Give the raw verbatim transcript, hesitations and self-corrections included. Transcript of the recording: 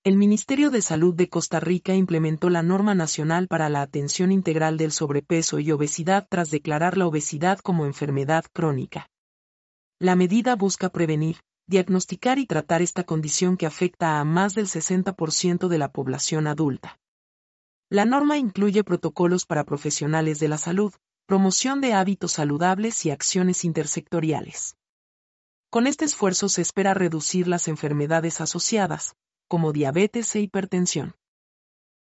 El Ministerio de Salud de Costa Rica implementó la Norma Nacional para la Atención Integral del Sobrepeso y Obesidad tras declarar la obesidad como enfermedad crónica. La medida busca prevenir, diagnosticar y tratar esta condición que afecta a más del sesenta por ciento de la población adulta. La norma incluye protocolos para profesionales de la salud, promoción de hábitos saludables y acciones intersectoriales. Con este esfuerzo se espera reducir las enfermedades asociadas, como diabetes e hipertensión.